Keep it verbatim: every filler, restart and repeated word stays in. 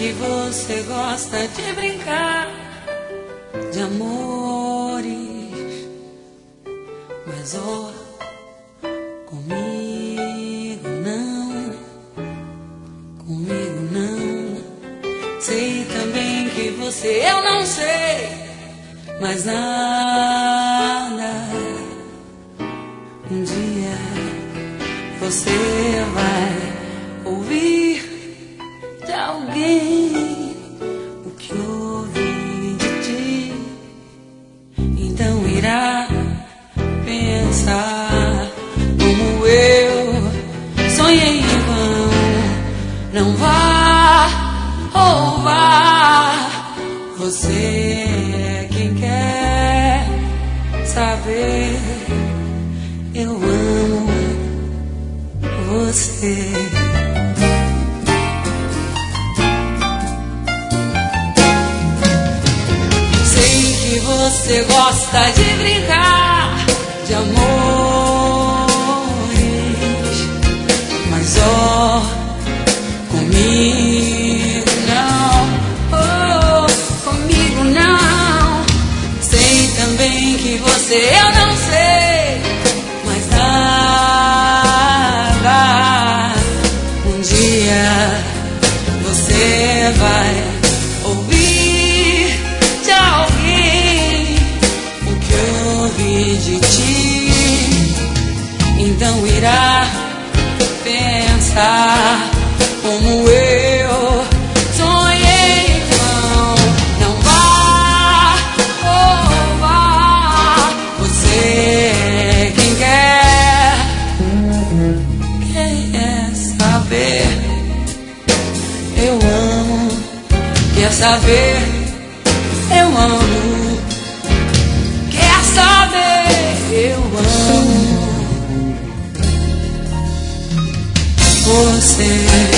que você gosta de brincar de amores, mas ó, comigo não, comigo não. Sei também que você, eu não sei mais nada. Um dia você vai ouvir de alguém o que ouvi de ti, então irá pensar como eu sonhei em vão. Não vá ou vá, você é quem quer saber. Eu amo você. Sei que você gosta de brincar de amores, mas ó, comigo não, oh, comigo não. Sei também que você, eu não sei mais nada. Um dia você vai ouvir de alguém o que eu ouvi de ti, então irá pensar como eu sonhei em vão. Não vá, oh, vá, você é quem quer, quer saber. Eu amo, quer saber. Eu amo, quer saber. Eu amo você.